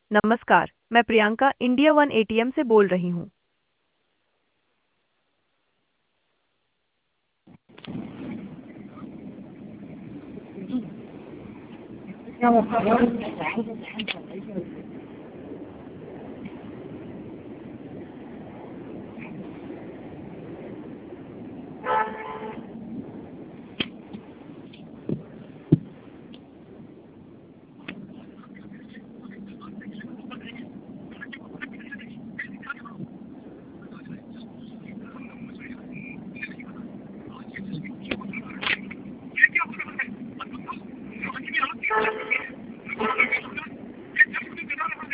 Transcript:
नमस्कार, मैं Priyanka India one ATM से बोल रही हूँ।